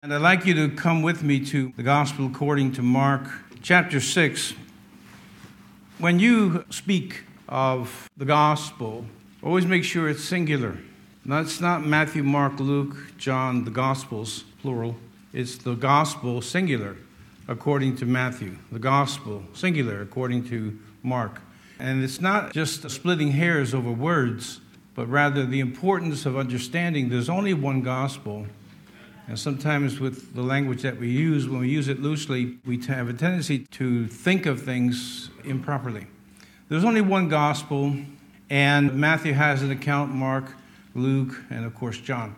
And I'd like you to come with me to the Gospel according to Mark chapter 6. When you speak of the Gospel, always make sure it's singular. Now, it's not Matthew, Mark, Luke, John, the Gospels, plural. It's the Gospel, singular, according to Matthew. The Gospel, singular, according to Mark. And it's not just splitting hairs over words, but rather the importance of understanding there's only one Gospel. And sometimes with the language that we use, when we use it loosely, we have a tendency to think of things improperly. There's only one gospel, and Matthew has an account, Mark, Luke, and of course John.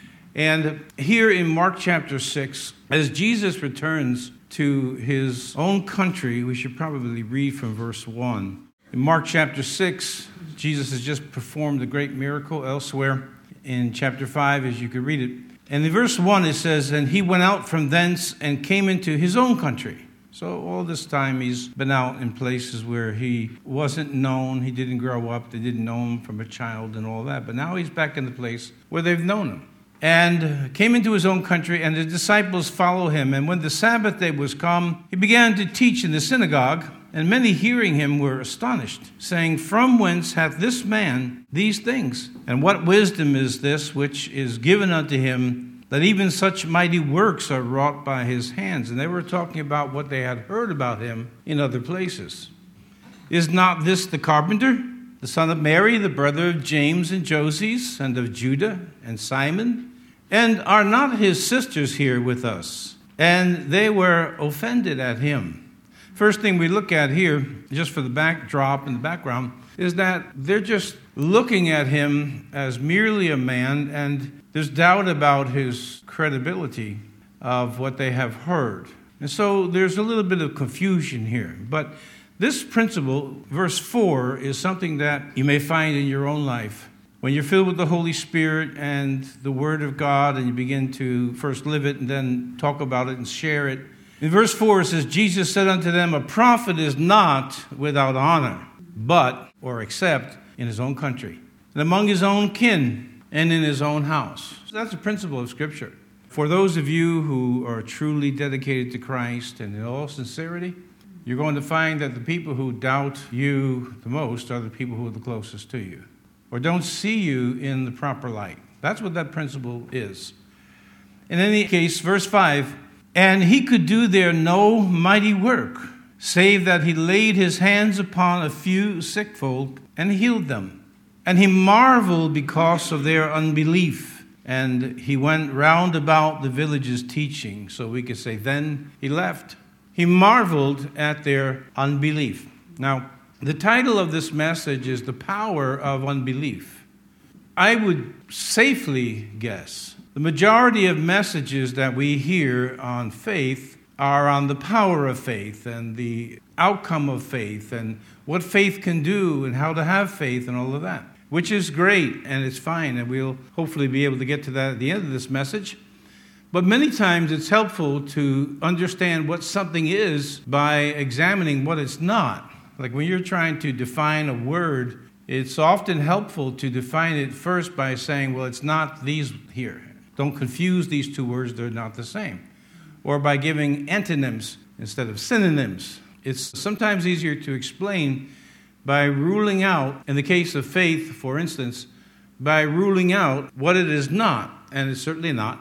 And here in Mark chapter 6, as Jesus returns to his own country, we should probably read from verse 1. In Mark chapter 6, Jesus has just performed a great miracle. Elsewhere in chapter 5, as you could read it, and in verse 1 it says, "And he went out from thence and came into his own country." So all this time he's been out in places where he wasn't known, he didn't grow up, they didn't know him from a child and all that. But now he's back in the place where they've known him. And came into his own country, and the disciples follow him. And when the Sabbath day was come, he began to teach in the synagogue. And many hearing him were astonished, saying, "From whence hath this man these things? And what wisdom is this which is given unto him, that even such mighty works are wrought by his hands?" And they were talking about what they had heard about him in other places. "Is not this the carpenter, the son of Mary, the brother of James and Joses, and of Judah and Simon? And are not his sisters here with us?" And they were offended at him. First thing we look at here, just for the backdrop and the background, is that they're just looking at him as merely a man, and there's doubt about his credibility of what they have heard. And so there's a little bit of confusion here. But this principle, verse 4, is something that you may find in your own life. When you're filled with the Holy Spirit and the Word of God, and you begin to first live it and then talk about it and share it. In verse 4 it says, "Jesus said unto them, A prophet is not without honor, but, or except, in his own country, and among his own kin, and in his own house." So that's a principle of Scripture. For those of you who are truly dedicated to Christ and in all sincerity, you're going to find that the people who doubt you the most are the people who are the closest to you, or don't see you in the proper light. That's what that principle is. In any case, verse 5, "And he could do there no mighty work, save that he laid his hands upon a few sick folk and healed them. And he marveled because of their unbelief. And he went round about the villages teaching." So we could say, then he left. He marveled at their unbelief. Now, the title of this message is "The Power of Unbelief." I would safely guess the majority of messages that we hear on faith are on the power of faith and the outcome of faith and what faith can do and how to have faith and all of that, which is great and it's fine, and we'll hopefully be able to get to that at the end of this message. But many times it's helpful to understand what something is by examining what it's not. Like when you're trying to define a word, it's often helpful to define it first by saying, well, it's not these here. Don't confuse these two words, they're not the same. Or by giving antonyms instead of synonyms. It's sometimes easier to explain by ruling out, in the case of faith, for instance, by ruling out what it is not, and it's certainly not,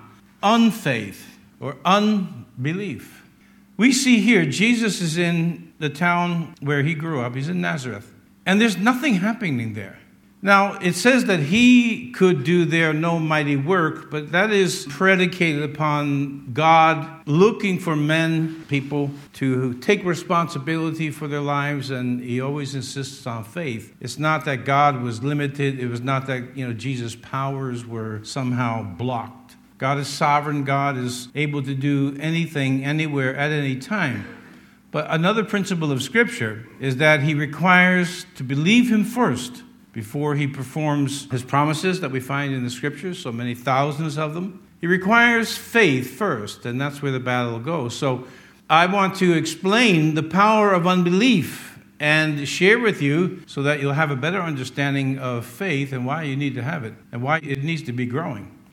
unfaith or unbelief. We see here, Jesus is in the town where he grew up. He's in Nazareth. And there's nothing happening there. Now, it says that he could do there no mighty work, but that is predicated upon God looking for people to take responsibility for their lives, and he always insists on faith. It's not that God was limited. It was not that, Jesus' powers were somehow blocked. God is sovereign. God is able to do anything, anywhere, at any time. But another principle of Scripture is that he requires to believe him first before he performs his promises that we find in the Scriptures, so many thousands of them. He requires faith first, and that's where the battle goes. So I want to explain the power of unbelief and share with you so that you'll have a better understanding of faith and why you need to have it and why it needs to be growing.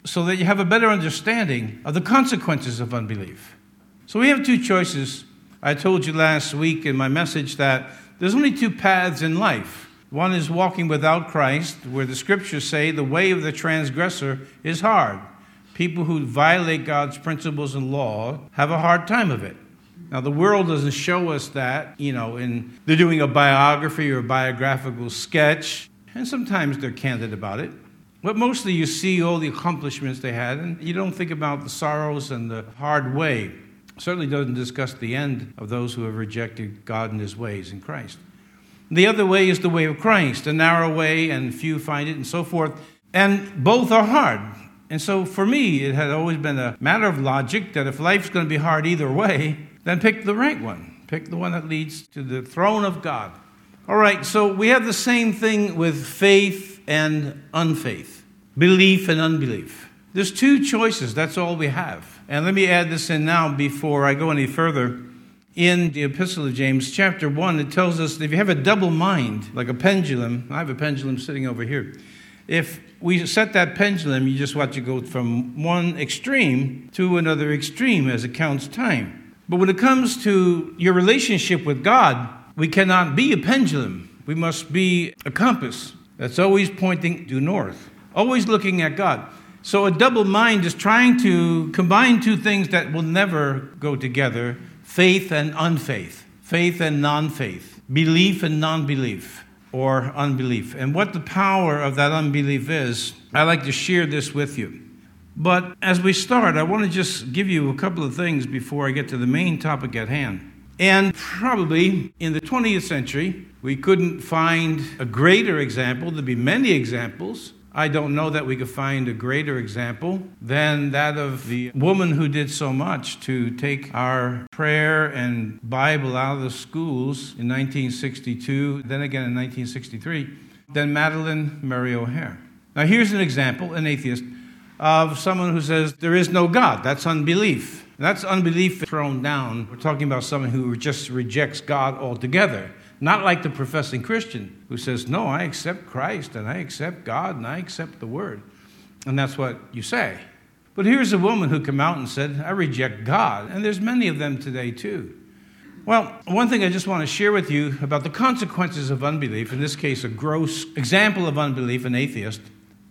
so that you have a better understanding of the consequences of unbelief. So we have two choices. I told you last week in my message that there's only two paths in life. One is walking without Christ, where the scriptures say the way of the transgressor is hard. People who violate God's principles and law have a hard time of it. Now, the world doesn't show us that, they're doing a biography or a biographical sketch, and sometimes they're candid about it. But mostly you see all the accomplishments they had, and you don't think about the sorrows and the hard way. It certainly doesn't discuss the end of those who have rejected God and his ways in Christ. The other way is the way of Christ, a narrow way, and few find it, and so forth. And both are hard. And so for me, it had always been a matter of logic that if life's going to be hard either way, then pick the right one. Pick the one that leads to the throne of God. All right, so we have the same thing with faith and unfaith, belief and unbelief. There's two choices. That's all we have. And let me add this in now before I go any further. In the Epistle of James, chapter 1, it tells us that if you have a double mind, like a pendulum, I have a pendulum sitting over here. If we set that pendulum, you just watch it go from one extreme to another extreme as it counts time. But when it comes to your relationship with God, we cannot be a pendulum. We must be a compass that's always pointing due north, always looking at God. So a double mind is trying to combine two things that will never go together, faith and unfaith, faith and non-faith, belief and non-belief, or unbelief. And what the power of that unbelief is, I'd like to share this with you. But as we start, I want to just give you a couple of things before I get to the main topic at hand. And probably in the 20th century, we couldn't find a greater example. There'd be many examples. I don't know that we could find a greater example than that of the woman who did so much to take our prayer and Bible out of the schools in 1962, then again in 1963, than Madalyn Murray O'Hair. Now here's an example, an atheist, of someone who says there is no God. That's unbelief. That's unbelief thrown down. We're talking about someone who just rejects God altogether. Not like the professing Christian who says, no, I accept Christ and I accept God and I accept the Word. And that's what you say. But here's a woman who came out and said, I reject God. And there's many of them today too. Well, one thing I just want to share with you about the consequences of unbelief, in this case a gross example of unbelief, an atheist,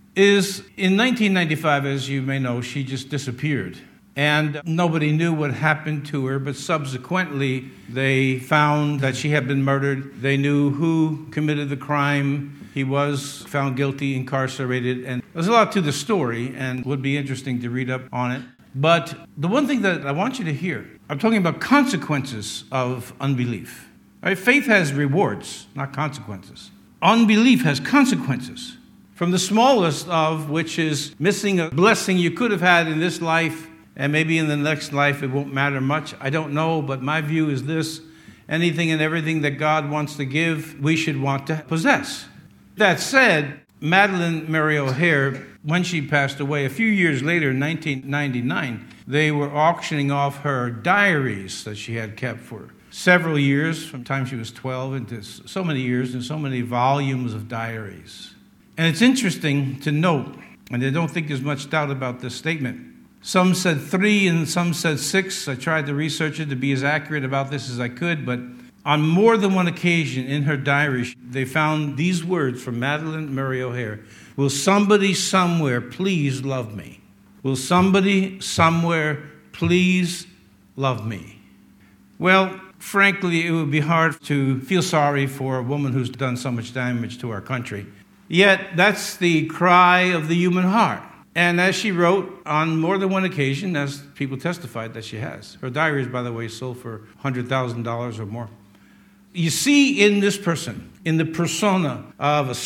is in 1995, as you may know, she just disappeared. And nobody knew what happened to her, but subsequently they found that she had been murdered. They knew who committed the crime. He was found guilty, incarcerated, and there's a lot to the story, and it would be interesting to read up on it. But the one thing that I want you to hear, I'm talking about consequences of unbelief. All right? Faith has rewards, not consequences. Unbelief has consequences. From the smallest of which is missing a blessing you could have had in this life, and maybe in the next life it won't matter much. I don't know, but my view is this. Anything and everything that God wants to give, we should want to possess. That said, Madalyn Murray O'Hair, when she passed away, a few years later, in 1999, they were auctioning off her diaries that she had kept for several years, from the time she was 12 into so many years, and so many volumes of diaries. And it's interesting to note, and I don't think there's much doubt about this statement. Some said 3 and some said 6. I tried to research it to be as accurate about this as I could, but on more than one occasion in her diary, they found these words from Madalyn Murray O'Hair. Will somebody somewhere please love me? Will somebody somewhere please love me? Well, frankly, it would be hard to feel sorry for a woman who's done so much damage to our country. Yet, that's the cry of the human heart. And as she wrote on more than one occasion, as people testified that she has. Her diaries, by the way, sold for $100,000 or more. You see in this person, in the persona of a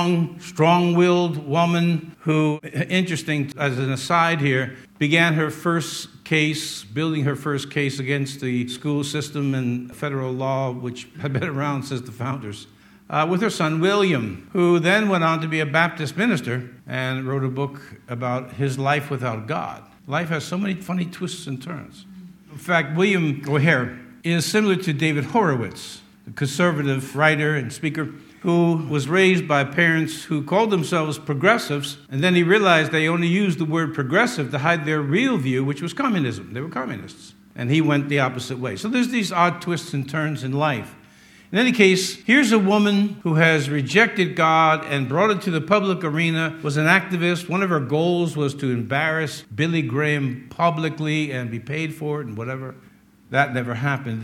strong-willed woman who, interesting as an aside here, began her first case, building her first case against the school system and federal law, which had been around since the founders, with her son William, who then went on to be a Baptist minister and wrote a book about his life without God. Life has so many funny twists and turns. In fact, William O'Hair is similar to David Horowitz, the conservative writer and speaker. who was raised by parents who called themselves progressives, and then he realized they only used the word progressive to hide their real view, which was communism. They were communists. And he went the opposite way. So there's these odd twists and turns in life. In any case, here's a woman who has rejected God and brought it to the public arena, was an activist. One of her goals was to embarrass Billy Graham publicly and be paid for it and whatever. That never happened.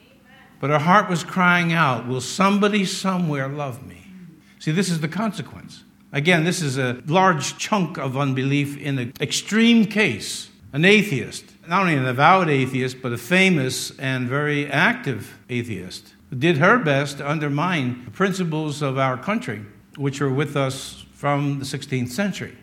But her heart was crying out, will somebody somewhere love me? See, this is the consequence. Again, this is a large chunk of unbelief in an extreme case. An atheist, not only an avowed atheist, but a famous and very active atheist, who did her best to undermine the principles of our country, which are with us from the 16th century.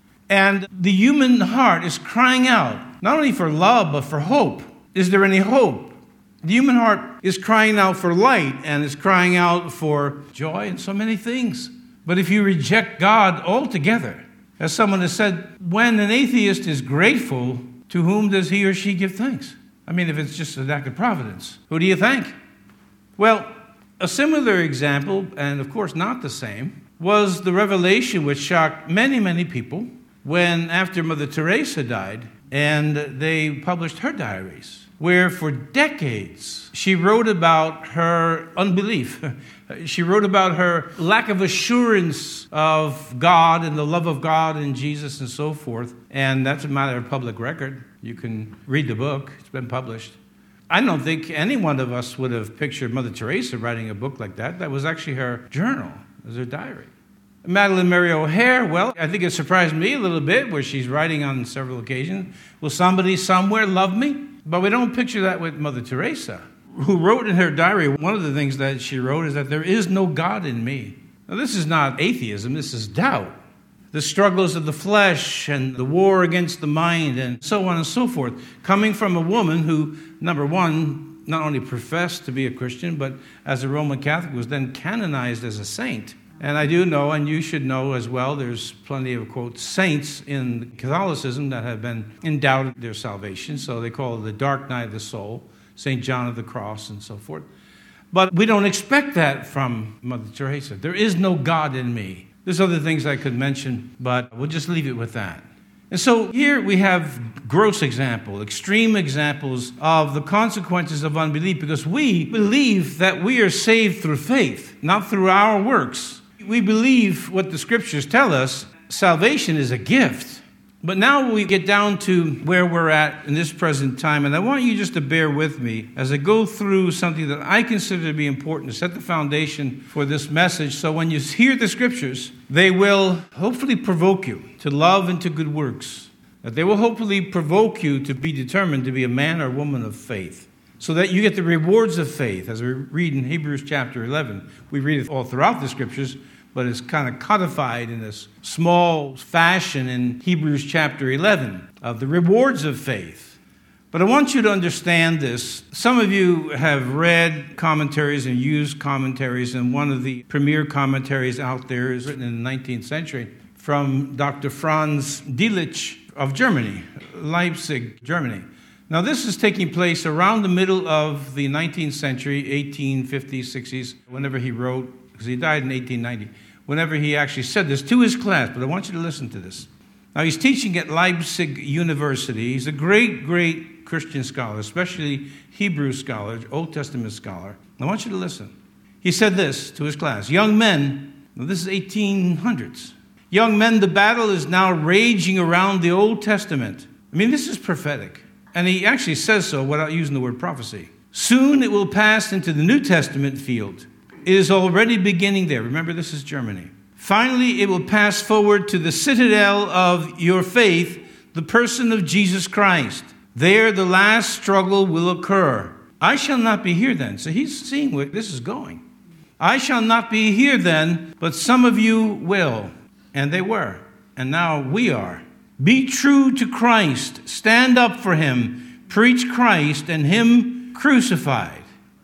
And the human heart is crying out, not only for love, but for hope. Is there any hope? The human heart is crying out for light and is crying out for joy and so many things. But if you reject God altogether, as someone has said, when an atheist is grateful, to whom does he or she give thanks? I mean, if it's just an act of providence, who do you thank? Well, a similar example, and of course not the same, was the revelation which shocked many, many people when, after Mother Teresa died, and they published her diaries, where for decades she wrote about her unbelief. She wrote about her lack of assurance of God and the love of God and Jesus and so forth. And that's a matter of public record. You can read the book. It's been published. I don't think any one of us would have pictured Mother Teresa writing a book like that. That was actually her journal. It was her diary. Madalyn Mary O'Hair, well, I think it surprised me a little bit where she's writing on several occasions, will somebody somewhere love me? But we don't picture that with Mother Teresa, who wrote in her diary, one of the things that she wrote is that there is no God in me. Now, this is not atheism, this is doubt. The struggles of the flesh and the war against the mind and so on and so forth, coming from a woman who, number one, not only professed to be a Christian, but as a Roman Catholic was then canonized as a saint. And I do know, and you should know as well, there's plenty of, quote, saints in Catholicism that have been endowed their salvation. So they call it the dark night of the soul, St. John of the Cross, and so forth. But we don't expect that from Mother Teresa. There is no God in me. There's other things I could mention, but we'll just leave it with that. And so here we have gross example, extreme examples of the consequences of unbelief, because we believe that we are saved through faith, not through our works. We believe what the scriptures tell us, salvation is a gift. But now we get down to where we're at in this present time, and I want you just to bear with me as I go through something that I consider to be important to set the foundation for this message, so when you hear the scriptures, they will hopefully provoke you to love and to good works. That they will hopefully provoke you to be determined to be a man or woman of faith, so that you get the rewards of faith, as we read in Hebrews chapter 11. We read it all throughout the scriptures, but it's kind of codified in this small fashion in Hebrews chapter 11 of the rewards of faith. But I want you to understand this. Some of you have read commentaries and used commentaries, and one of the premier commentaries out there is written in the 19th century from Dr. Franz Delitzsch of Germany, Leipzig, Germany. Now, this is taking place around the middle of the 19th century, 1850s, 60s, whenever he wrote, because he died in 1890, whenever he actually said this to his class, but I want you to listen to this. Now, he's teaching at Leipzig University. He's a great, great Christian scholar, especially Hebrew scholar, Old Testament scholar. I want you to listen. He said this to his class, young men, now this is 1800s, young men, the battle is now raging around the Old Testament. I mean, this is prophetic. And he actually says so without using the word prophecy. Soon it will pass into the New Testament field. It is already beginning there. Remember, this is Germany. Finally, it will pass forward to the citadel of your faith, the person of Jesus Christ. There the last struggle will occur. I shall not be here then. So he's seeing where this is going. I shall not be here then, but some of you will. And they were. And now we are. Be true to Christ. Stand up for him. Preach Christ and him crucified.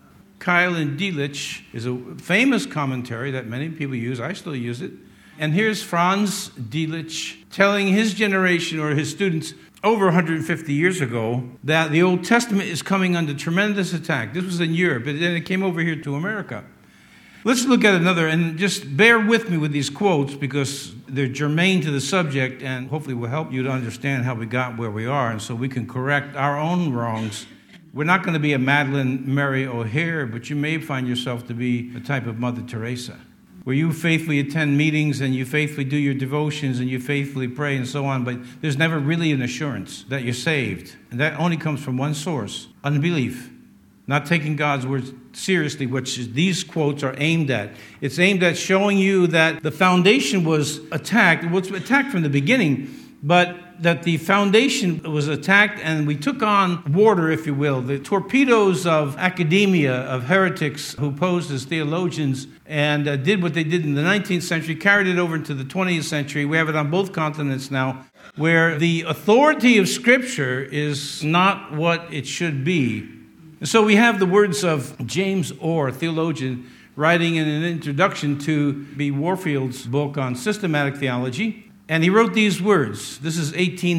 Keil and Delitzsch is a famous commentary that many people use. I still use it. And here's Franz Delitzsch telling his generation or his students over 150 years ago that the Old Testament is coming under tremendous attack. This was in Europe, and then it came over here to America. Let's look at another, and just bear with me with these quotes because they're germane to the subject and hopefully will help you to understand how we got where we are, and so we can correct our own wrongs. We're not going to be a Madeleine Mary O'Hare, but you may find yourself to be a type of Mother Teresa, where you faithfully attend meetings and you faithfully do your devotions and you faithfully pray and so on, but there's never really an assurance that you're saved. And that only comes from one source: unbelief. Not taking God's words seriously, which these quotes are aimed at. It's aimed at showing you that the foundation was attacked. It was attacked from the beginning, but that the foundation was attacked and we took on water, if you will. The torpedoes of academia, of heretics who posed as theologians and did what they did in the 19th century, carried it over into the 20th century. We have it on both continents now, where the authority of Scripture is not what it should be. And so we have the words of James Orr, theologian, writing in an introduction to B. Warfield's book on systematic theology. And he wrote these words. This is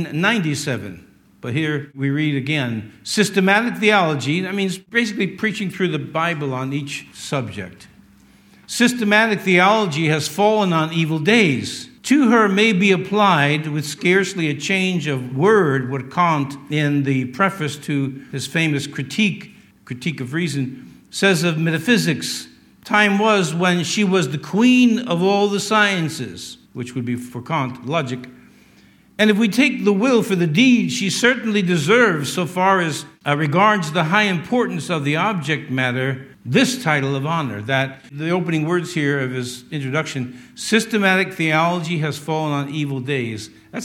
1897. But here we read again. Systematic theology, that means basically preaching through the Bible on each subject. Systematic theology has fallen on evil days. To her may be applied, with scarcely a change of word, what Kant, in the preface to his famous Critique of Reason, says of metaphysics. Time was when she was the queen of all the sciences, which would be for Kant, logic. And if we take the will for the deed, she certainly deserves, so far as regards the high importance of the object matter, this title of honor. That the opening words here of his introduction, systematic theology has fallen on evil days. That's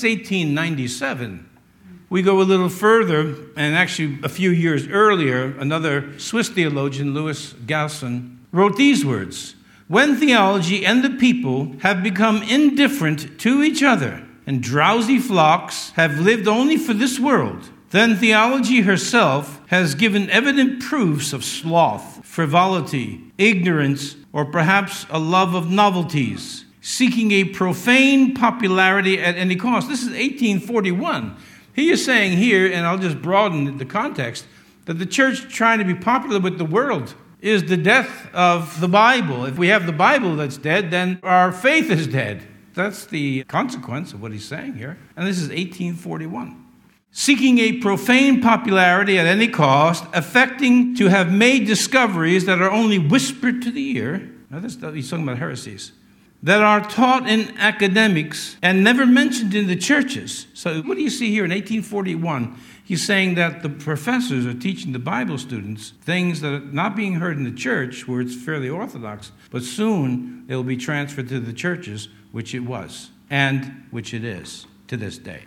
1897. We go a little further, and actually a few years earlier, another Swiss theologian, Louis Gasson, wrote these words: when theology and the people have become indifferent to each other, and drowsy flocks have lived only for this world, then theology herself has given evident proofs of sloth, frivolity, ignorance, or perhaps a love of novelties, seeking a profane popularity at any cost. This is 1841. He is saying here, and I'll just broaden the context, that the church trying to be popular with the world is the death of the Bible. If we have the Bible that's dead, then our faith is dead. That's the consequence of what he's saying here. And this is 1841. Seeking a profane popularity at any cost, affecting to have made discoveries that are only whispered to the ear. Now he's talking about heresies. That are taught in academics and never mentioned in the churches. So what do you see here in 1841? He's saying that the professors are teaching the Bible students things that are not being heard in the church, where it's fairly orthodox, but soon they'll be transferred to the churches, which it was, and which it is to this day.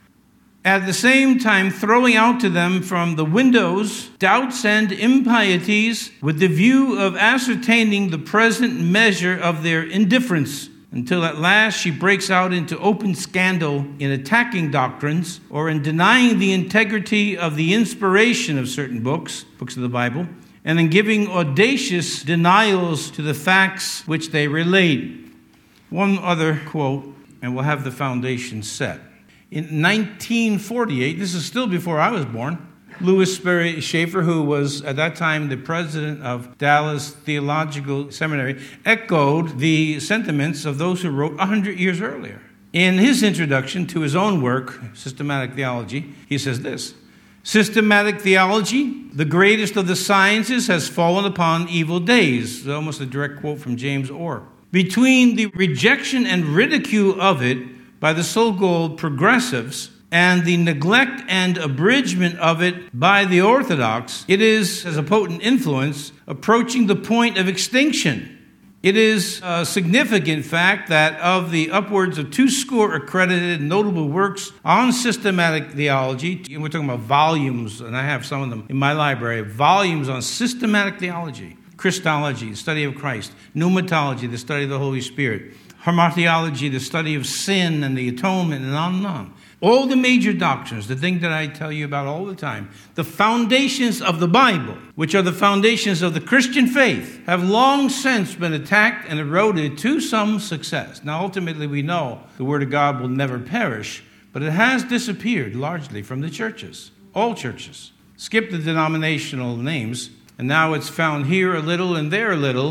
At the same time, throwing out to them from the windows doubts and impieties with the view of ascertaining the present measure of their indifference, until at last she breaks out into open scandal in attacking doctrines or in denying the integrity of the inspiration of certain books of the Bible, and in giving audacious denials to the facts which they relate. One other quote, and we'll have the foundation set. In 1948, this is still before I was born, Louis Sperry Schaeffer, who was at that time the president of Dallas Theological Seminary, echoed the sentiments of those who wrote 100 years earlier. In his introduction to his own work, Systematic Theology, he says this: systematic theology, the greatest of the sciences, has fallen upon evil days. Almost a direct quote from James Orr. Between the rejection and ridicule of it by the so-called progressives and the neglect and abridgment of it by the orthodox, it is, as a potent influence, approaching the point of extinction. It is a significant fact that of the upwards of 200 accredited notable works on systematic theology, and we're talking about volumes, and I have some of them in my library, volumes on systematic theology, Christology, the study of Christ, pneumatology, the study of the Holy Spirit, hamartiology, the study of sin and the atonement, and on and on. All the major doctrines, the thing that I tell you about all the time, the foundations of the Bible, which are the foundations of the Christian faith, have long since been attacked and eroded to some success. Now, ultimately, we know the Word of God will never perish, but it has disappeared largely from the churches, all churches. Skip the denominational names, and now it's found here a little and there a little,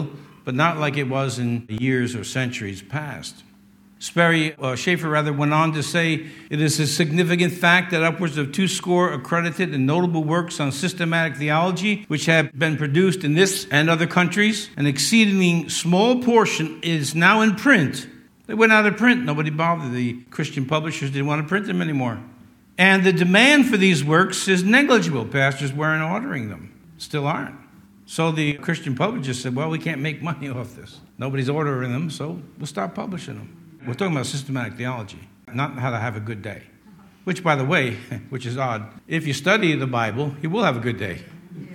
but not like it was in years or centuries past. Schaeffer went on to say, it is a significant fact that upwards of 200 accredited and notable works on systematic theology, which have been produced in this and other countries, an exceedingly small portion is now in print. They went out of print. Nobody bothered. The Christian publishers didn't want to print them anymore. And the demand for these works is negligible. Pastors weren't ordering them. Still aren't. So the Christian publishers said, well, we can't make money off this. Nobody's ordering them, so we'll stop publishing them. We're talking about systematic theology, not how to have a good day. Which, by the way, which is odd, if you study the Bible, you will have a good day.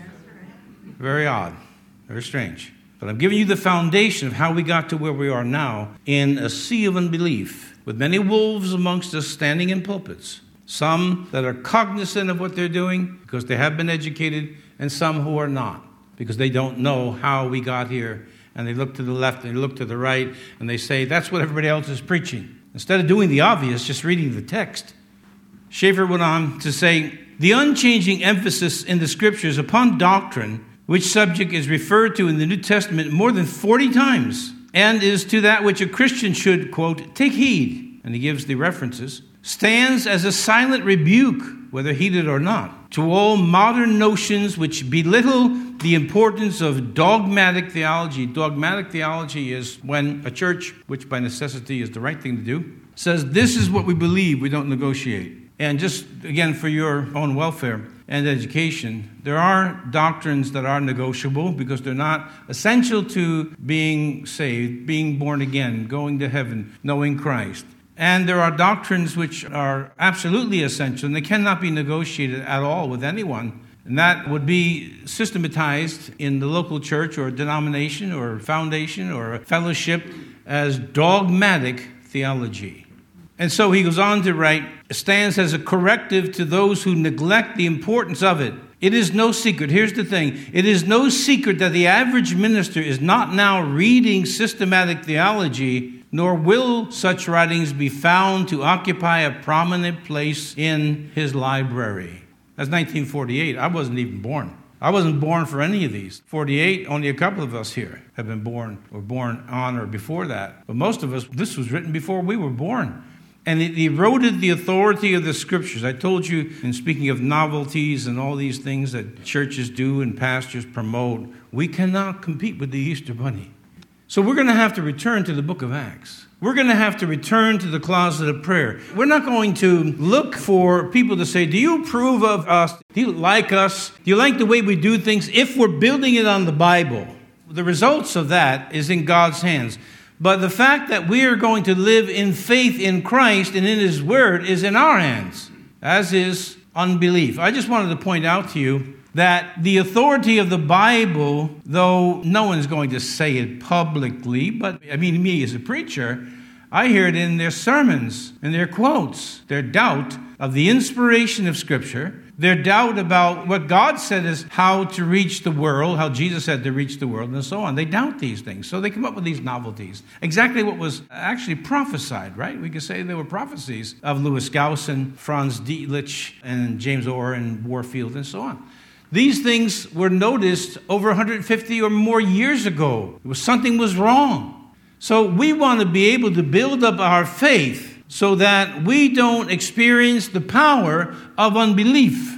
Very odd, very strange. But I'm giving you the foundation of how we got to where we are now in a sea of unbelief, with many wolves amongst us standing in pulpits. Some that are cognizant of what they're doing because they have been educated, and some who are not because they don't know how we got here. And they look to the left and they look to the right and they say, that's what everybody else is preaching. Instead of doing the obvious, just reading the text. Schaeffer went on to say, the unchanging emphasis in the Scriptures upon doctrine, which subject is referred to in the New Testament more than 40 times, and is to that which a Christian should, quote, take heed, and he gives the references, stands as a silent rebuke, whether heeded or not, to all modern notions which belittle the importance of dogmatic theology. Dogmatic theology is when a church, which by necessity is the right thing to do, says this is what we believe, we don't negotiate. And just, again, for your own welfare and education, there are doctrines that are negotiable because they're not essential to being saved, being born again, going to heaven, knowing Christ. And there are doctrines which are absolutely essential, and they cannot be negotiated at all with anyone. And that would be systematized in the local church or denomination or foundation or fellowship as dogmatic theology. And so he goes on to write, stands as a corrective to those who neglect the importance of it. It is no secret. Here's the thing. It is no secret that the average minister is not now reading systematic theology, nor will such writings be found to occupy a prominent place in his library. That's 1948. I wasn't even born. I wasn't born for any of these. 48, only a couple of us here have been born or born on or before that. But most of us, this was written before we were born. And it eroded the authority of the Scriptures. I told you, in speaking of novelties and all these things that churches do and pastors promote, we cannot compete with the Easter Bunny. So we're going to have to return to the book of Acts. We're going to have to return to the closet of prayer. We're not going to look for people to say, do you approve of us? Do you like us? Do you like the way we do things? If we're building it on the Bible, the results of that is in God's hands. But the fact that we are going to live in faith in Christ and in His Word is in our hands, as is unbelief. I just wanted to point out to you that the authority of the Bible, though no one's going to say it publicly, but me as a preacher, I hear it in their sermons and their quotes, their doubt of the inspiration of Scripture, their doubt about what God said is how to reach the world, how Jesus said to reach the world, and so on. They doubt these things. So they come up with these novelties. Exactly what was actually prophesied, right? We could say they were prophecies of Louis Gaussen, Franz Dietrich, and James Orr and Warfield, and so on. These things were noticed over 150 or more years ago. Something was wrong. So we want to be able to build up our faith so that we don't experience the power of unbelief.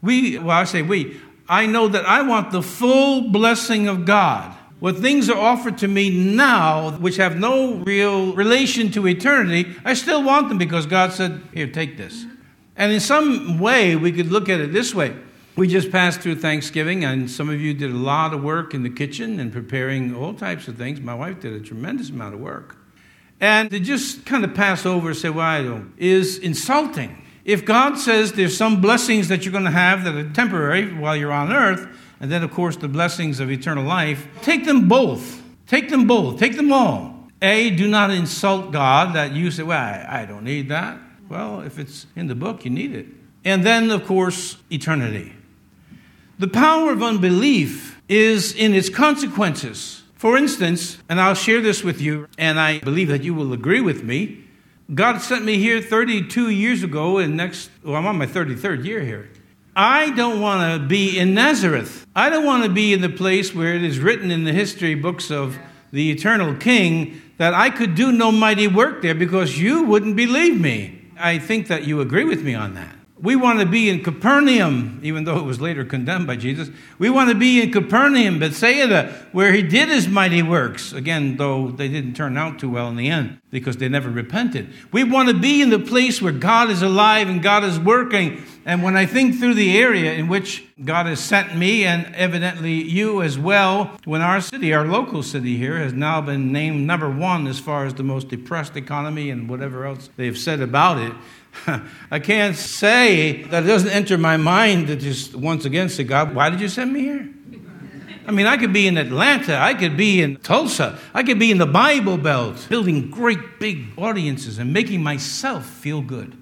I know that I want the full blessing of God. When things are offered to me now, which have no real relation to eternity, I still want them because God said, here, take this. And in some way, we could look at it this way. We just passed through Thanksgiving, and some of you did a lot of work in the kitchen and preparing all types of things. My wife did a tremendous amount of work. And to just kind of pass over and say, well, I don't, is insulting. If God says there's some blessings that you're going to have that are temporary while you're on earth, and then, of course, the blessings of eternal life, take them both. Take them both. Take them all. Do not insult God that you say, well, I don't need that. Well, if it's in the book, you need it. And then, of course, eternity. The power of unbelief is in its consequences. For instance, and I'll share this with you, and I believe that you will agree with me, God sent me here 32 years ago, and I'm on my 33rd year here. I don't want to be in Nazareth. I don't want to be in the place where it is written in the history books of the eternal King, that I could do no mighty work there because you wouldn't believe me. I think that you agree with me on that. We want to be in Capernaum, even though it was later condemned by Jesus. We want to be in Capernaum, Bethsaida, where he did his mighty works. Again, though they didn't turn out too well in the end because they never repented. We want to be in the place where God is alive and God is working. And when I think through the area in which God has sent me, and evidently you as well, when our city, our local city here, has now been named number one as far as the most depressed economy and whatever else they've said about it, I can't say that it doesn't enter my mind to just once again say, God, why did you send me here? I mean, I could be in Atlanta. I could be in Tulsa. I could be in the Bible Belt, building great big audiences and making myself feel good.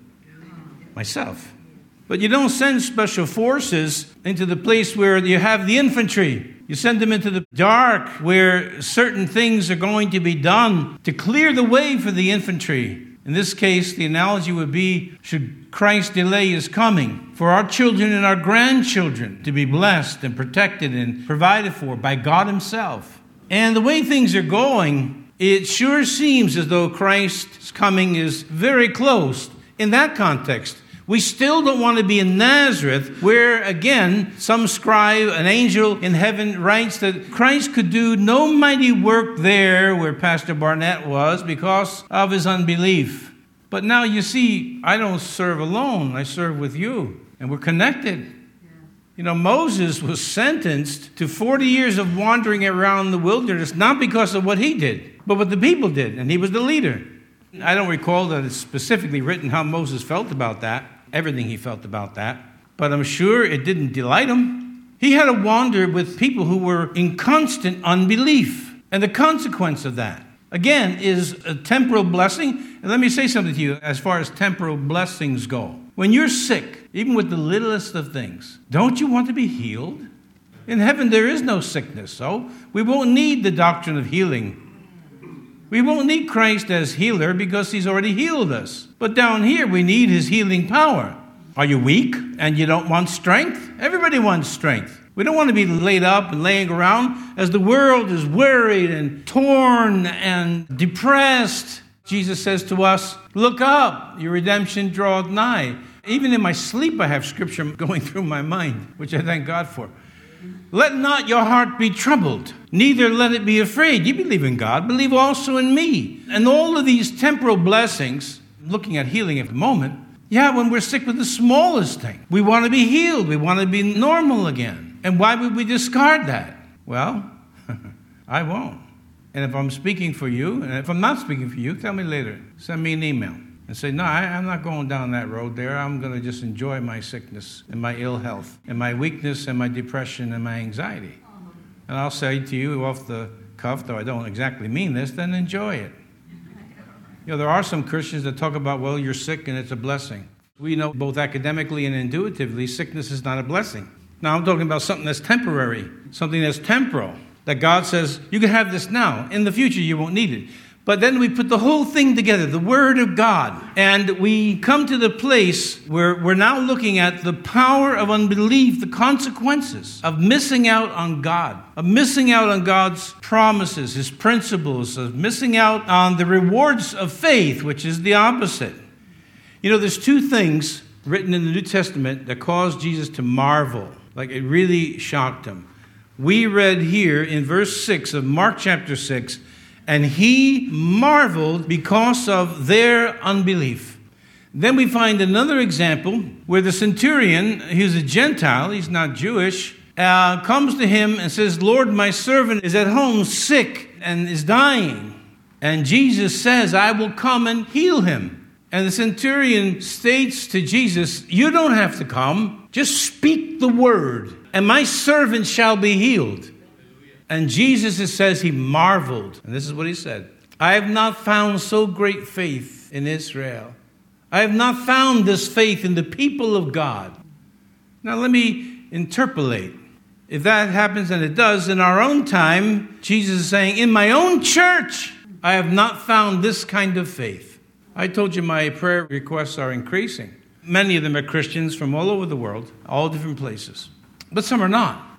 Myself. But you don't send special forces into the place where you have the infantry. You send them into the dark where certain things are going to be done to clear the way for the infantry. In this case, the analogy would be, should Christ delay his coming, for our children and our grandchildren to be blessed and protected and provided for by God himself. And the way things are going, it sure seems as though Christ's coming is very close. In that context, we still don't want to be in Nazareth, where, again, some scribe, an angel in heaven, writes that Christ could do no mighty work there where Pastor Barnett was because of his unbelief. But now you see, I don't serve alone. I serve with you, and we're connected. You know, Moses was sentenced to 40 years of wandering around the wilderness, not because of what he did, but what the people did, and he was the leader. I don't recall that it's specifically written how Moses felt about that, everything he felt about that, but I'm sure it didn't delight him. He had to wander with people who were in constant unbelief, and the consequence of that, again, is a temporal blessing. And let me say something to you as far as temporal blessings go. When you're sick, even with the littlest of things, don't you want to be healed? In heaven, there is no sickness, so we won't need the doctrine of healing. We won't need Christ as healer because he's already healed us. But down here, we need his healing power. Are you weak and you don't want strength? Everybody wants strength. We don't want to be laid up and laying around as the world is worried and torn and depressed. Jesus says to us, look up, your redemption draweth nigh. Even in my sleep, I have scripture going through my mind, which I thank God for. Let not your heart be troubled, neither let it be afraid. You believe in God, believe also in me. And all of these temporal blessings, looking at healing at the moment, when we're sick with the smallest thing, we want to be healed. We want to be normal again. And why would we discard that? Well, I won't. And if I'm speaking for you, and if I'm not speaking for you, tell me later. Send me an email and say, no, I'm not going down that road there. I'm going to just enjoy my sickness and my ill health and my weakness and my depression and my anxiety. And I'll say to you off the cuff, though I don't exactly mean this, then enjoy it. You know, there are some Christians that talk about, well, you're sick and it's a blessing. We know both academically and intuitively, sickness is not a blessing. Now, I'm talking about something that's temporary, something that's temporal, that God says, you can have this now. In the future, you won't need it. But then we put the whole thing together, the Word of God, and we come to the place where we're now looking at the power of unbelief, the consequences of missing out on God, of missing out on God's promises, his principles, of missing out on the rewards of faith, which is the opposite. You know, there's two things written in the New Testament that caused Jesus to marvel, like it really shocked him. We read here in verse 6 of Mark chapter 6, and he marveled because of their unbelief. Then we find another example where the centurion, who's a Gentile, he's not Jewish, comes to him and says, Lord, my servant is at home sick and is dying. And Jesus says, I will come and heal him. And the centurion states to Jesus, you don't have to come, just speak the word, and my servant shall be healed. And Jesus, says, he marveled. And this is what he said. I have not found so great faith in Israel. I have not found this faith in the people of God. Now let me interpolate. If that happens, and it does, in our own time, Jesus is saying, in my own church, I have not found this kind of faith. I told you my prayer requests are increasing. Many of them are Christians from all over the world, all different places. But some are not.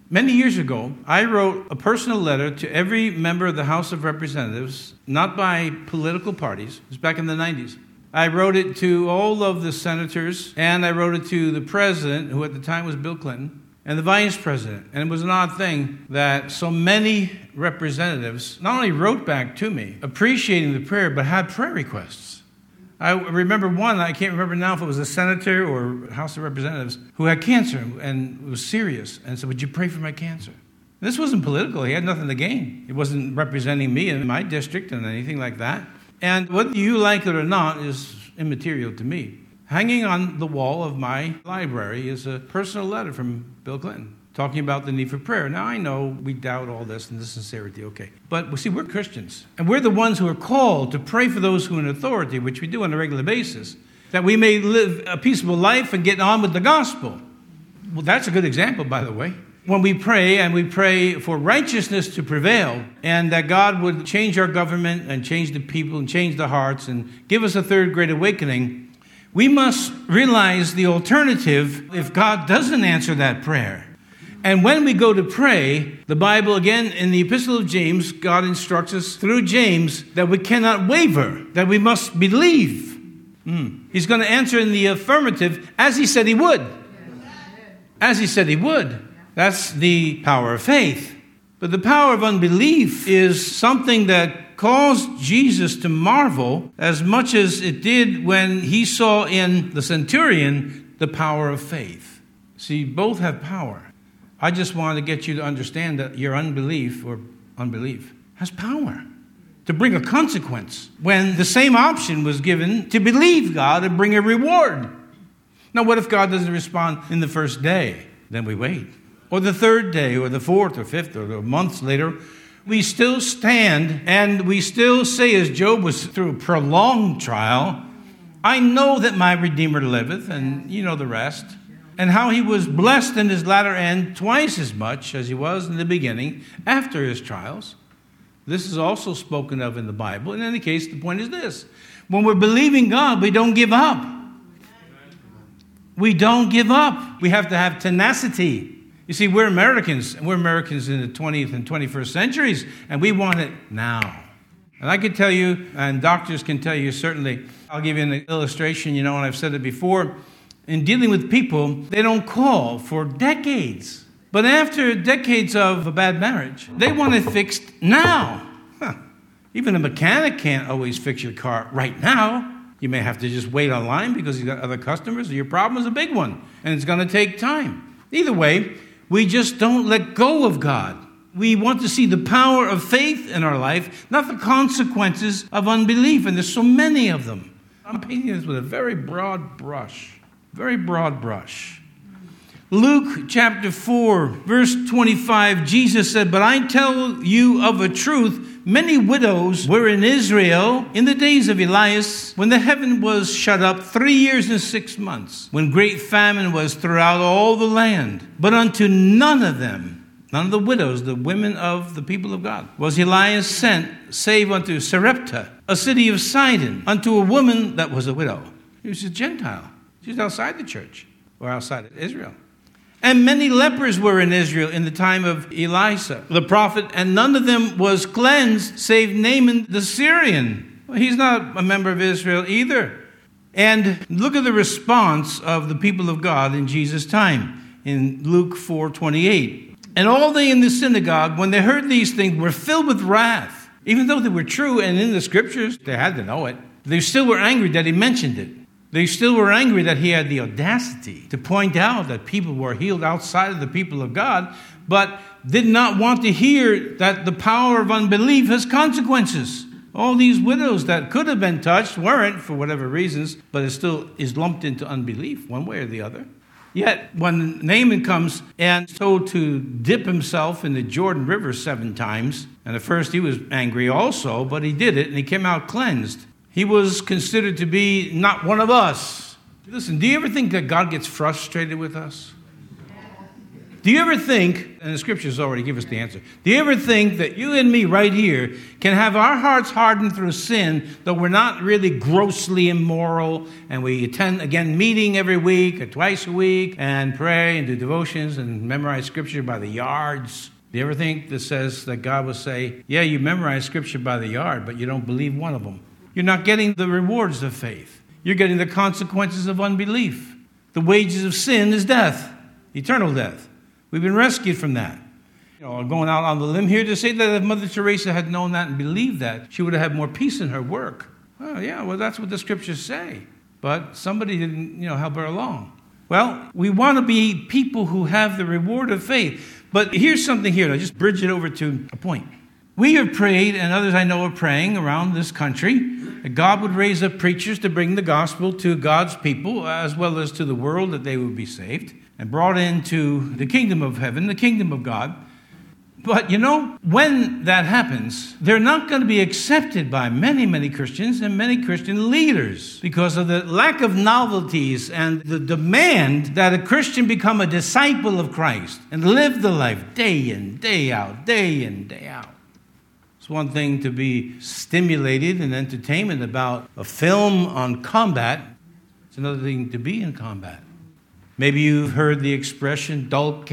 Many years ago, I wrote a personal letter to every member of the House of Representatives, not by political parties. It was back in the 90s. I wrote it to all of the senators, and I wrote it to the president, who at the time was Bill Clinton, and the vice president. And it was an odd thing that so many representatives not only wrote back to me, appreciating the prayer, but had prayer requests. I remember one, I can't remember now if it was a senator or House of Representatives, who had cancer and was serious and said, "Would you pray for my cancer?" And this wasn't political. He had nothing to gain. It wasn't representing me in my district and anything like that. And whether you like it or not is immaterial to me. Hanging on the wall of my library is a personal letter from Bill Clinton talking about the need for prayer. Now, I know we doubt all this and the sincerity, okay. But, see, we're Christians. And we're the ones who are called to pray for those who are in authority, which we do on a regular basis, that we may live a peaceable life and get on with the gospel. Well, that's a good example, by the way. When we pray, and we pray for righteousness to prevail, and that God would change our government and change the people and change the hearts and give us a third great awakening, we must realize the alternative if God doesn't answer that prayer. And when we go to pray, the Bible, again, in the Epistle of James, God instructs us through James that we cannot waver, that we must believe. He's going to answer in the affirmative as he said he would. As he said he would. That's the power of faith. But the power of unbelief is something that caused Jesus to marvel as much as it did when he saw in the centurion the power of faith. See, both have power. I just wanted to get you to understand that your unbelief or unbelief has power to bring a consequence when the same option was given to believe God and bring a reward. Now, what if God doesn't respond in the first day? Then we wait. Or the third day, or the fourth, or fifth, or months later, we still stand and we still say, as Job was through a prolonged trial, "I know that my Redeemer liveth," and you know the rest. And how he was blessed in his latter end twice as much as he was in the beginning after his trials. This is also spoken of in the Bible. In any case, the point is this. When we're believing God, we don't give up. We don't give up. We have to have tenacity. You see, we're Americans, and we're Americans in the 20th and 21st centuries, and we want it now. And I can tell you, and doctors can tell you certainly, I'll give you an illustration, and I've said it before. In dealing with people, they don't call for decades. But after decades of a bad marriage, they want it fixed now. Even a mechanic can't always fix your car right now. You may have to just wait online because you've got other customers, or your problem is a big one, and it's going to take time. Either way, we just don't let go of God. We want to see the power of faith in our life, not the consequences of unbelief, and there's so many of them. I'm painting this with a very broad brush. Very broad brush. Luke chapter 4, verse 25, Jesus said, "But I tell you of a truth, many widows were in Israel in the days of Elias, when the heaven was shut up 3 years and 6 months, when great famine was throughout all the land. But unto none of them, none of the widows, the women of the people of God, was Elias sent, save unto Sarepta, a city of Sidon, unto a woman that was a widow." She was a Gentile. She was outside the church, or outside of Israel. "And many lepers were in Israel in the time of Elisha, the prophet, and none of them was cleansed, save Naaman the Syrian." Well, he's not a member of Israel either. And look at the response of the people of God in Jesus' time, in Luke 4:28. "And all they in the synagogue, when they heard these things, were filled with wrath." Even though they were true, and in the scriptures, they had to know it, they still were angry that he mentioned it. They still were angry that he had the audacity to point out that people were healed outside of the people of God, but did not want to hear that the power of unbelief has consequences. All these widows that could have been touched weren't, for whatever reasons, but it still is lumped into unbelief one way or the other. Yet when Naaman comes and is told to dip himself in the Jordan River 7 times, and at first he was angry also, but he did it and he came out cleansed. He was considered to be not one of us. Listen, do you ever think that God gets frustrated with us? Do you ever think, and the scriptures already give us the answer, do you ever think that you and me right here can have our hearts hardened through sin, though we're not really grossly immoral, and we attend, again, meeting every week or twice a week, and pray and do devotions and memorize scripture by the yards? Do you ever think that says that God will say, yeah, you memorize scripture by the yard, but you don't believe one of them? You're not getting the rewards of faith. You're getting the consequences of unbelief. The wages of sin is death, eternal death. We've been rescued from that. I'm going out on the limb here to say that if Mother Teresa had known that and believed that, she would have had more peace in her work. Oh, yeah, well, that's what the scriptures say. But somebody didn't, help her along. Well, we want to be people who have the reward of faith. But here's something here. I'll just bridge it over to a point. We have prayed, and others I know are praying around this country, that God would raise up preachers to bring the gospel to God's people, as well as to the world, that they would be saved and brought into the kingdom of heaven, the kingdom of God. But when that happens, they're not going to be accepted by many, many Christians and many Christian leaders because of the lack of novelties and the demand that a Christian become a disciple of Christ and live the life day in, day out, day in, day out. It's one thing to be stimulated and entertainment about a film on combat. It's another thing to be in combat. Maybe you've heard the expression, dulce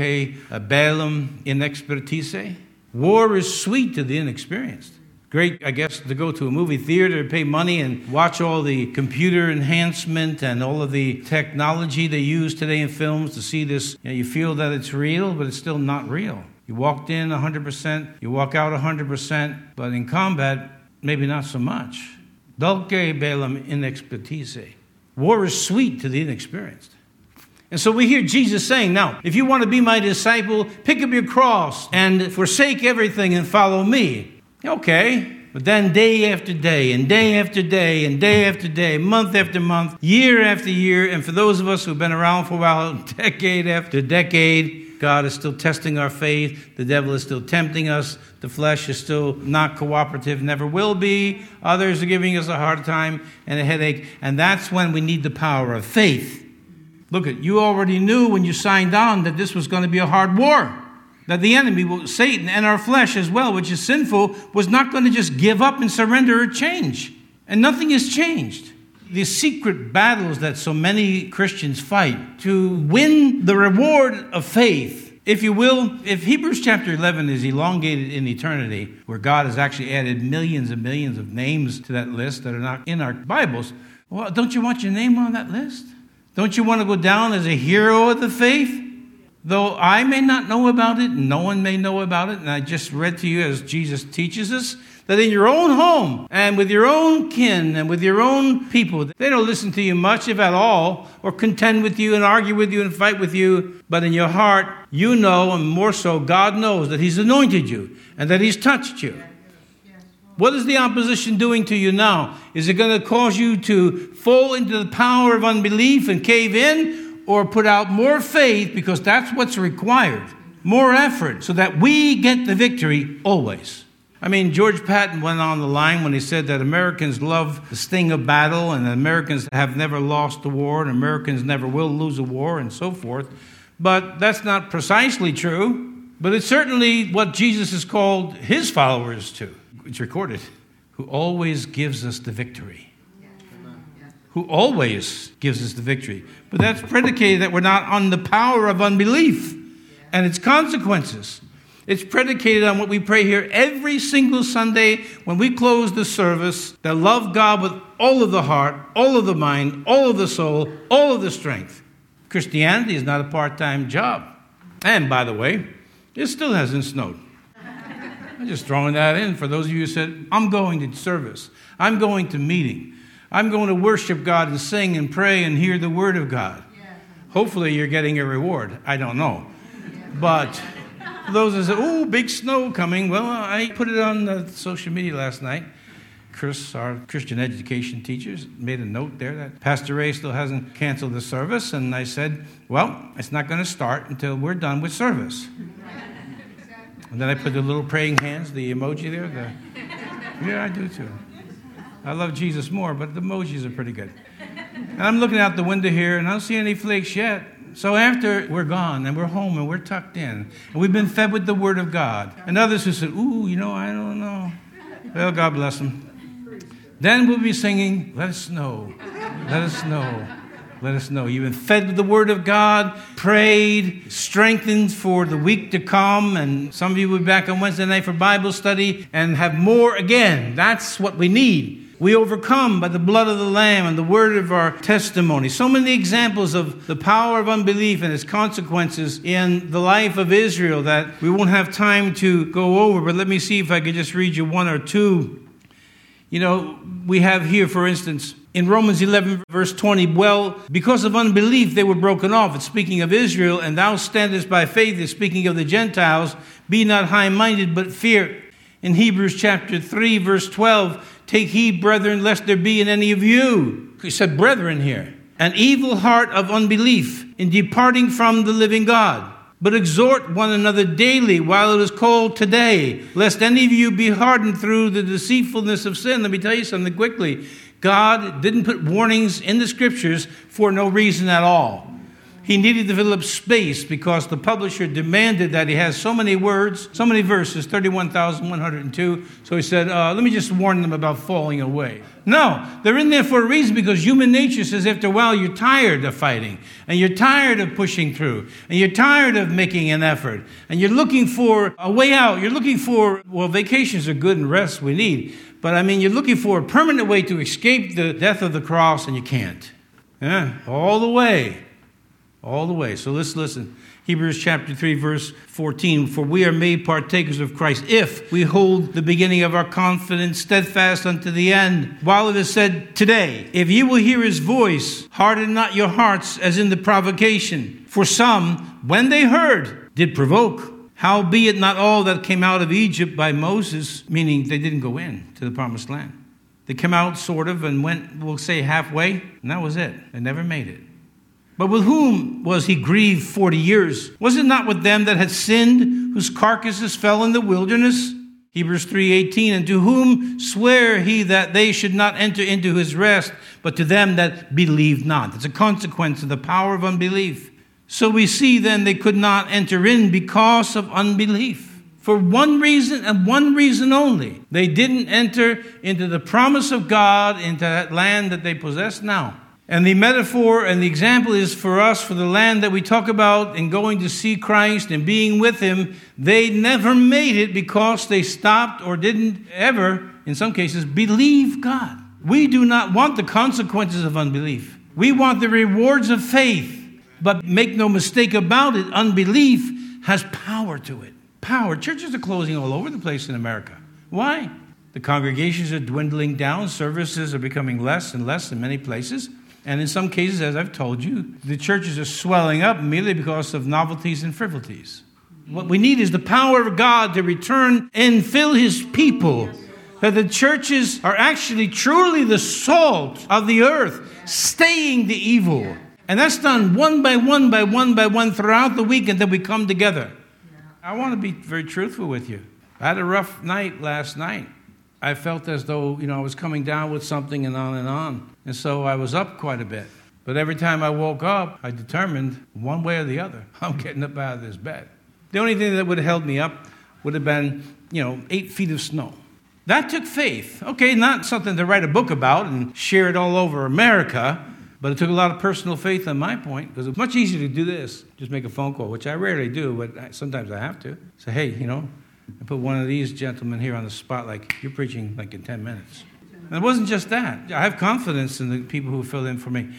bellum inexpertise. War is sweet to the inexperienced. Great, I guess, to go to a movie theater, pay money, and watch all the computer enhancement and all of the technology they use today in films to see this. You feel that it's real, but it's still not real. You walked in 100%, you walk out 100%, but in combat, maybe not so much. Dulce bellum inexpertise. War is sweet to the inexperienced. And so we hear Jesus saying, now, if you want to be my disciple, pick up your cross and forsake everything and follow me. Okay, but then day after day and day after day and day after day, month after month, year after year, and for those of us who've been around for a while, decade after decade, God is still testing our faith. The devil is still tempting us. The flesh is still not cooperative, never will be. Others are giving us a hard time and a headache. And that's when we need the power of faith. Look, you already knew when you signed on that this was going to be a hard war. That the enemy, Satan, and our flesh as well, which is sinful, was not going to just give up and surrender or change. And nothing has changed. The secret battles that so many Christians fight to win the reward of faith, if you will, if Hebrews chapter 11 is elongated in eternity, where God has actually added millions and millions of names to that list that are not in our Bibles, well, don't you want your name on that list? Don't you want to go down as a hero of the faith? Though I may not know about it, no one may know about it, and I just read to you as Jesus teaches us, that in your own home and with your own kin and with your own people, they don't listen to you much, if at all, or contend with you and argue with you and fight with you. But in your heart, you know, and more so, God knows that He's anointed you and that He's touched you. What is the opposition doing to you now? Is it going to cause you to fall into the power of unbelief and cave in, or put out more faith, because that's what's required, more effort, so that we get the victory always? I mean, George Patton went on the line when he said that Americans love the sting of battle, and that Americans have never lost a war, and Americans never will lose a war, and so forth. But that's not precisely true. But it's certainly what Jesus has called His followers to. It's recorded, who always gives us the victory. Who always gives us the victory. But that's predicated that we're not on the power of unbelief and its consequences. It's predicated on what we pray here every single Sunday when we close the service, that love God with all of the heart, all of the mind, all of the soul, all of the strength. Christianity is not a part-time job. And by the way, it still hasn't snowed. I'm just throwing that in for those of you who said, I'm going to service. I'm going to meeting. I'm going to worship God and sing and pray and hear the word of God. Hopefully you're getting a reward. I don't know. But for those that say, oh, big snow coming. Well, I put it on social media last night. Chris, our Christian education teacher, made a note there that Pastor Ray still hasn't canceled the service. And I said, well, it's not going to start until we're done with service. And then I put the little praying hands, the emoji there. Yeah, I do too. I love Jesus more, but the emojis are pretty good. And I'm looking out the window here, and I don't see any flakes yet. So after we're gone and we're home and we're tucked in and we've been fed with the Word of God, and others who said, ooh, I don't know. Well, God bless them. Then we'll be singing, let us know, let us know, let us know. You've been fed with the Word of God, prayed, strengthened for the week to come, and some of you will be back on Wednesday night for Bible study and have more again. That's what we need. We overcome by the blood of the Lamb and the word of our testimony. So many examples of the power of unbelief and its consequences in the life of Israel that we won't have time to go over. But let me see if I could just read you one or two. We have here, for instance, in Romans 11, verse 20, well, because of unbelief they were broken off. It's speaking of Israel, and thou standest by faith. It's speaking of the Gentiles. Be not high-minded, but fear. In Hebrews chapter 3, verse 12, take heed, brethren, lest there be in any of you, he said brethren here, an evil heart of unbelief in departing from the living God. But exhort one another daily while it is called today, lest any of you be hardened through the deceitfulness of sin. Let me tell you something quickly. God didn't put warnings in the scriptures for no reason at all. He needed to fill up space because the publisher demanded that he has so many words, so many verses, 31,102. So he said, let me just warn them about falling away. No, they're in there for a reason because human nature says after a while you're tired of fighting and you're tired of pushing through and you're tired of making an effort and you're looking for a way out. You're looking for, vacations are good and rest we need. But you're looking for a permanent way to escape the death of the cross and you can't. Yeah, all the way. All the way. So let's listen. Hebrews chapter 3, verse 14. For we are made partakers of Christ if we hold the beginning of our confidence steadfast unto the end. While it is said today, if ye will hear his voice, harden not your hearts as in the provocation. For some, when they heard, did provoke. Howbeit not all that came out of Egypt by Moses, meaning they didn't go in to the promised land. They came out sort of and went, we'll say halfway, and that was it. They never made it. But with whom was he grieved 40 years? Was it not with them that had sinned, whose carcasses fell in the wilderness? Hebrews 3:18, and to whom sware he that they should not enter into his rest, but to them that believed not. It's a consequence of the power of unbelief. So we see then they could not enter in because of unbelief. For one reason and one reason only. They didn't enter into the promise of God, into that land that they possess now. And the metaphor and the example is for us, for the land that we talk about and going to see Christ and being with him. They never made it because they stopped or didn't ever, in some cases, believe God. We do not want the consequences of unbelief. We want the rewards of faith. But make no mistake about it, unbelief has power to it. Power. Churches are closing all over the place in America. Why? The congregations are dwindling down. Services are becoming less and less in many places. And in some cases, as I've told you, the churches are swelling up merely because of novelties and frivolities. What we need is the power of God to return and fill his people. That the churches are actually truly the salt of the earth, staying the evil. And that's done one by one by one by one throughout the week, and then we come together. I want to be very truthful with you. I had a rough night last night. I felt as though, I was coming down with something and on and on. And so I was up quite a bit. But every time I woke up, I determined one way or the other, I'm getting up out of this bed. The only thing that would have held me up would have been, 8 feet of snow. That took faith. Okay, not something to write a book about and share it all over America, but it took a lot of personal faith on my point, because it's much easier to do this, just make a phone call, which I rarely do, but sometimes I have to. Say, hey, I put one of these gentlemen here on the spot, like you're preaching like in 10 minutes. And it wasn't just that. I have confidence in the people who fill in for me.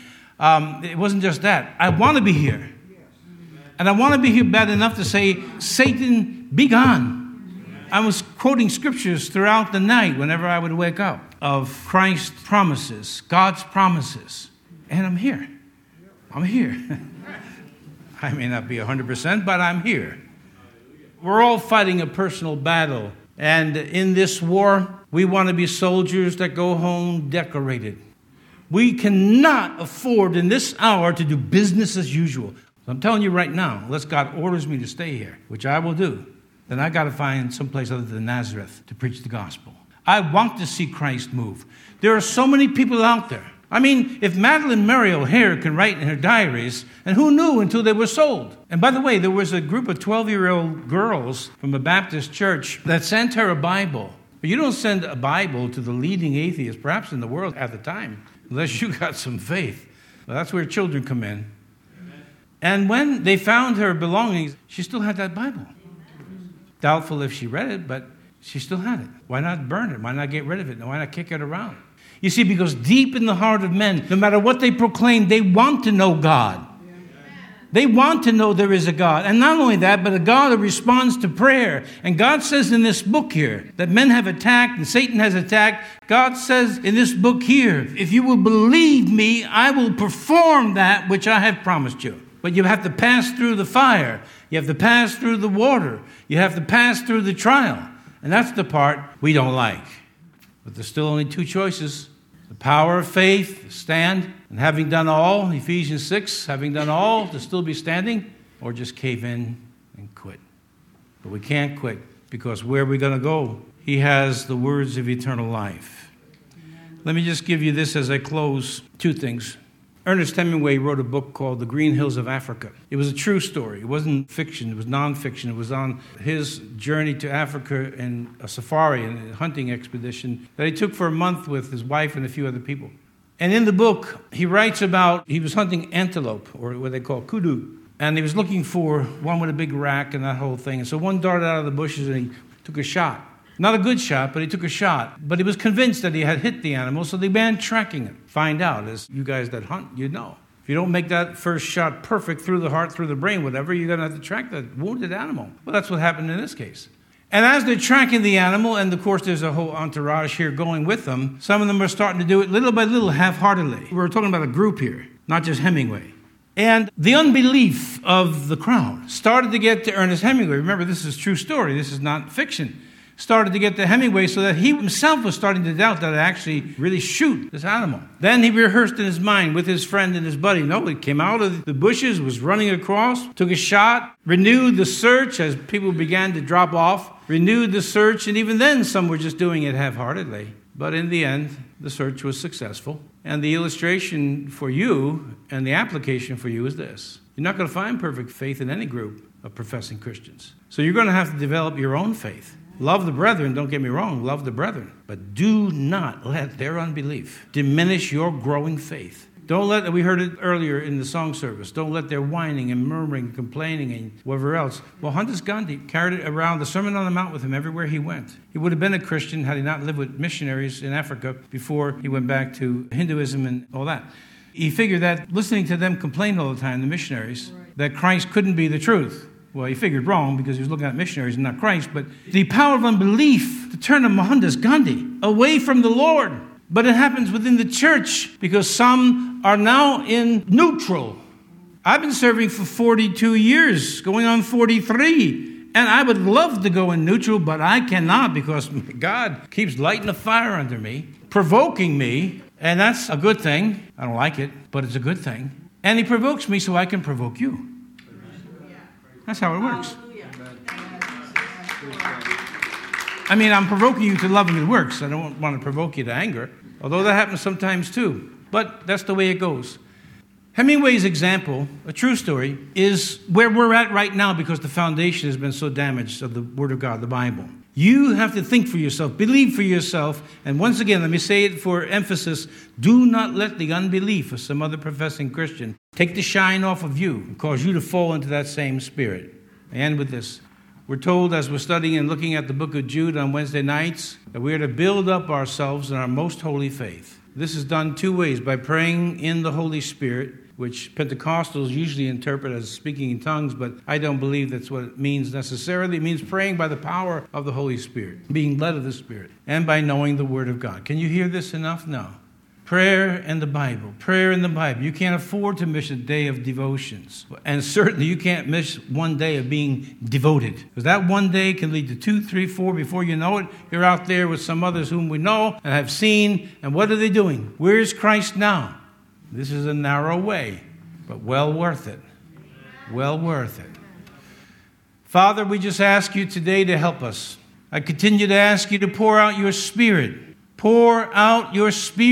It wasn't just that. I want to be here. And I want to be here bad enough to say, Satan, be gone. I was quoting scriptures throughout the night whenever I would wake up of Christ's promises, God's promises. And I'm here. I'm here. I may not be 100%, but I'm here. We're all fighting a personal battle. And in this war, we want to be soldiers that go home decorated. We cannot afford in this hour to do business as usual. So I'm telling you right now, unless God orders me to stay here, which I will do, then I got to find someplace other than Nazareth to preach the gospel. I want to see Christ move. There are so many people out there. I mean, if Madeleine Murray O'Hair can write in her diaries, and who knew until they were sold? And by the way, there was a group of 12-year-old girls from a Baptist church that sent her a Bible. But you don't send a Bible to the leading atheist, perhaps in the world at the time, unless you got some faith. Well, that's where children come in. Amen. And when they found her belongings, she still had that Bible. Doubtful if she read it, but she still had it. Why not burn it? Why not get rid of it? Why not kick it around? You see, because deep in the heart of men, no matter what they proclaim, they want to know God. They want to know there is a God. And not only that, but a God who responds to prayer. And God says in this book here that men have attacked and Satan has attacked. God says in this book here, if you will believe me, I will perform that which I have promised you. But you have to pass through the fire. You have to pass through the water. You have to pass through the trial. And that's the part we don't like. But there's still only two choices. The power of faith, stand, and having done all, Ephesians 6, having done all to still be standing, or just cave in and quit. But we can't quit, because where are we going to go? He has the words of eternal life. Let me just give you this as I close. Two things. Ernest Hemingway wrote a book called The Green Hills of Africa. It was a true story. It wasn't fiction. It was nonfiction. It was on his journey to Africa in a safari and a hunting expedition that he took for a month with his wife and a few other people. And in the book, he writes about, he was hunting antelope, or what they call kudu. And he was looking for one with a big rack and that whole thing. And so one darted out of the bushes and he took a shot. Not a good shot, but he took a shot. But he was convinced that he had hit the animal, so they began tracking it. Find out, as you guys that hunt, you know. If you don't make that first shot perfect through the heart, through the brain, whatever, you're going to have to track that wounded animal. Well, that's what happened in this case. And as they're tracking the animal, and of course there's a whole entourage here going with them, some of them are starting to do it little by little, half-heartedly. We're talking about a group here, not just Hemingway. And the unbelief of the crowd started to get to Ernest Hemingway. Remember, this is a true story. This is not fiction. Started to get to Hemingway so that he himself was starting to doubt that I actually really shoot this animal. Then he rehearsed in his mind with his friend and his buddy. No, he came out of the bushes, was running across, took a shot, renewed the search as people began to drop off, renewed the search, and even then some were just doing it half-heartedly. But in the end, the search was successful. And the illustration for you and the application for you is this. You're not going to find perfect faith in any group of professing Christians. So you're going to have to develop your own faith. Love the brethren, don't get me wrong, love the brethren. But do not let their unbelief diminish your growing faith. Don't let, we heard it earlier in the song service, don't let their whining and murmuring, complaining and whatever else. Well, Hunter Gandhi carried it around the Sermon on the Mount with him everywhere he went. He would have been a Christian had he not lived with missionaries in Africa before he went back to Hinduism and all that. He figured that listening to them complain all the time, the missionaries, that Christ couldn't be the truth. Well, he figured wrong because he was looking at missionaries and not Christ. But the power of unbelief to turn a Mohandas Gandhi away from the Lord. But it happens within the church because some are now in neutral. I've been serving for 42 years, going on 43. And I would love to go in neutral, but I cannot because God keeps lighting a fire under me, provoking me. And that's a good thing. I don't like it, but it's a good thing. And he provokes me so I can provoke you. That's how it works. I mean, I'm provoking you to love and good works. I don't want to provoke you to anger, although that happens sometimes too. But that's the way it goes. Hemingway's example, a true story, is where we're at right now because the foundation has been so damaged of the Word of God, the Bible. You have to think for yourself, believe for yourself, and once again, let me say it for emphasis, do not let the unbelief of some other professing Christian take the shine off of you and cause you to fall into that same spirit. I end with this. We're told as we're studying and looking at the book of Jude on Wednesday nights that we are to build up ourselves in our most holy faith. This is done two ways, by praying in the Holy Spirit, which Pentecostals usually interpret as speaking in tongues, but I don't believe that's what it means necessarily. It means praying by the power of the Holy Spirit, being led of the Spirit, and by knowing the Word of God. Can you hear this enough? No. Prayer and the Bible. Prayer and the Bible. You can't afford to miss a day of devotions. And certainly you can't miss one day of being devoted. Because that one day can lead to 2, 3, 4. Before you know it, you're out there with some others whom we know and have seen. And what are they doing? Where's Christ now? This is a narrow way, but well worth it. Well worth it. Father, we just ask you today to help us. I continue to ask you to pour out your Spirit. Pour out your Spirit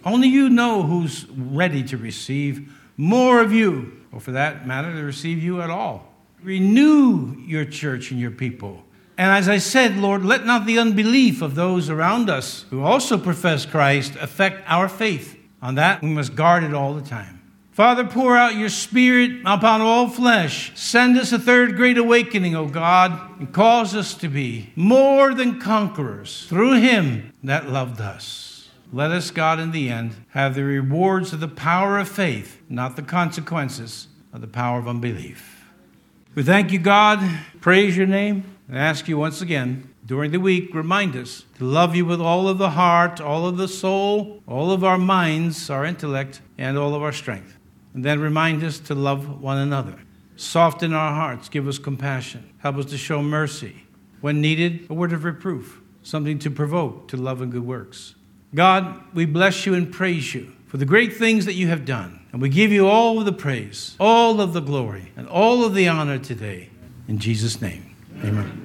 Only you know who's ready to receive more of you, or for that matter, to receive you at all. Renew your church and your people. And as I said, Lord, let not the unbelief of those around us who also profess Christ affect our faith. On that, we must guard it all the time. Father, pour out your Spirit upon all flesh. Send us a third great awakening, O God, and cause us to be more than conquerors through him that loved us. Let us, God, in the end, have the rewards of the power of faith, not the consequences of the power of unbelief. We thank you, God, praise your name, and ask you once again, during the week, remind us to love you with all of the heart, all of the soul, all of our minds, our intellect, and all of our strength. And then remind us to love one another. Soften our hearts. Give us compassion. Help us to show mercy. When needed, a word of reproof. Something to provoke to love and good works. God, we bless you and praise you for the great things that you have done. And we give you all of the praise, all of the glory, and all of the honor today. In Jesus' name, amen.